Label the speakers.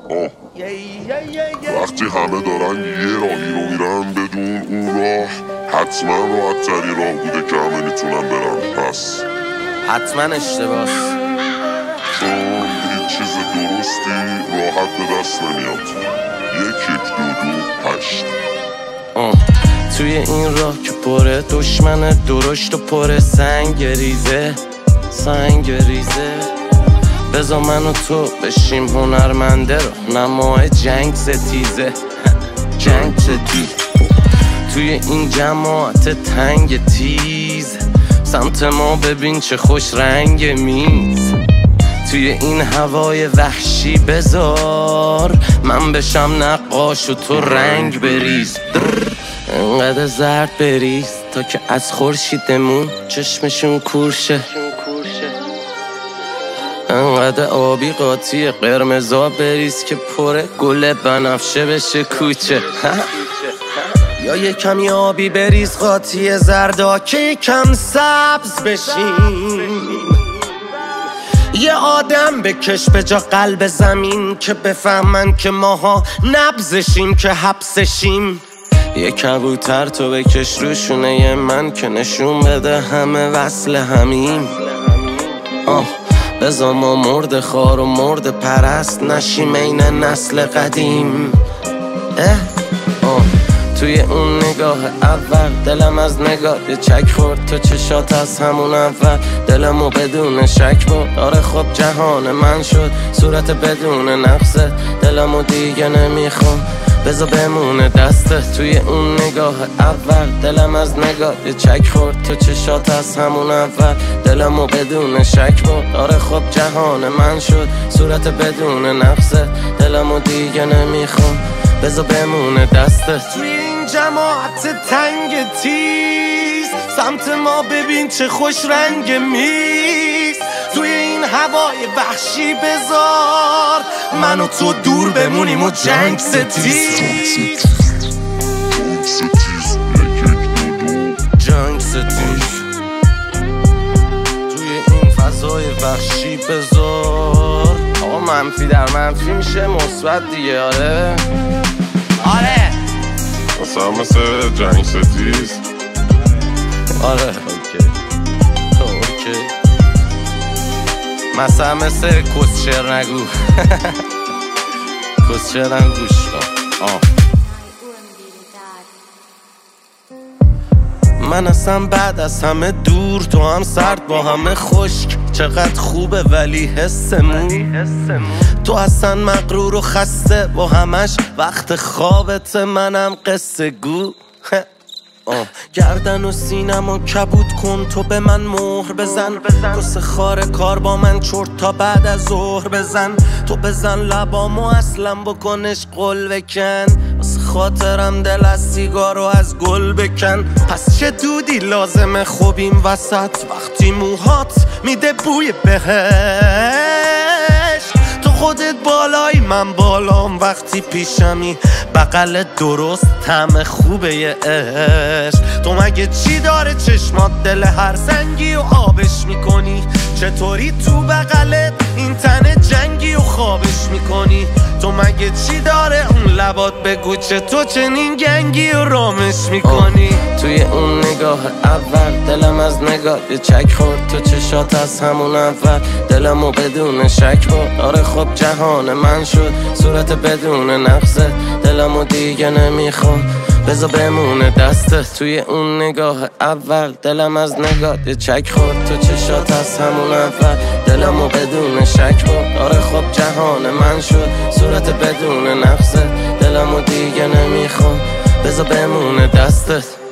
Speaker 1: وقتی همه دارن یه راهی رو میرن بدون اون راه حتما راحت ترین راه بوده که همه میتونن برن. پس
Speaker 2: حتما اشتباس،
Speaker 1: چون هیچ چیز درستی راحت به دست نمیاد. 1 2 2 8
Speaker 2: توی این راه که پره دشمن درشت و پره سنگ ریزه بذار من و تو بشیم هنرمنده رو نمای جنگ ستیزه توی این جماعت تنگ تیز سمت ما ببین چه خوش رنگ میز. توی این هوای وحشی بذار من بشم نقاش و تو رنگ بریز. انقدر زرد بریز تا که از خورشیدمون چشمشون کورشه. انقدر آبی قاطی قرمزا بریز که پره گل بنفشه بشه کوچه. یا یه کمی آبی بریز قاطی زردا که یکم سبز بشیم. یه آدم بکش به جا قلب زمین که بفهمن که ماها نبزشیم که حبسشیم. یه کبوتر تو بکش روشونه یه من که نشون بده همه وصل همیم. بذار ما مرد خار و مرد پرست نشیم این نسل قدیم. توی اون نگاه اول دلم از نگاه یه چک خورد تو چشات از همون اول. دلمو بدون شک برد آره خب جهان من شد صورت بدون نقصه. دلمو دیگه نمیخوام بذار بمونه دسته. توی اون نگاه اول دلم از نگاه یه چک خورد تو چشات از همون اول. دلمو بدون شک برد آره خب جهان من شد صورت بدون نقصه. دلمو دیگه نمیخوام بذار بمونه دسته. توی این جماعت تنگ تیز سمت ما ببین چه خوش رنگ میز. توی این هوای وحشی بذار من و تو دور بمونیم و جنگ ستیز. توی این فضای وحشی بذار آقا منفی در منفی میشه مثبت دیگه. آره
Speaker 1: مثل جنگ ستیز.
Speaker 2: آره اوکی مثلا مثل کسچر نگو. کسچر هم گوش کن. من اصلا بعد از همه دور تو هم سرد با همه خشک. چقدر خوبه ولی حسمون تو اصلا مغرور و خسته با همش وقت خوابت منم قصه گو. گردن و سینم و کبود کن تو به من مهر بزن. کس خار کار با من چرت تا بعد از ظهر بزن. تو بزن لبامو اصلا بکنش قل بکن. واسه خاطرم دل از سیگارو از گل بکن. پس چه دودی لازمه خوبیم وسط وقتی موهات میده بوی بهش. تو خودت بالایی من بالام وقتی پیشمی بغل درست طعم خوبه یه عشق. تو مگه چی داره چشمات دل هر سنگی و آبش میکنی؟ چطوری تو بغلت این تن جنگی و خوابش میکنی؟ تو مگه چی داره اون لبات بگو تو چنین گنگی و رامش میکنی؟ توی اون نگاه اول دلم از نگاه یه چک خورد تو چشات از همون اول. دلمو بدون شک برد آره خب جهان من شد صورت بدون نقصه. دلمو دیگه نمیخوام بذار بمونه دسته. توی اون نگاه اول دلم از نگاه یه چک خورد تو چشات از همون اول. دلمو بدون شک برد آره خب جهان من شد صورت بدون نقصه. دلمو دیگه نمیخوام بذار بمونه دستت.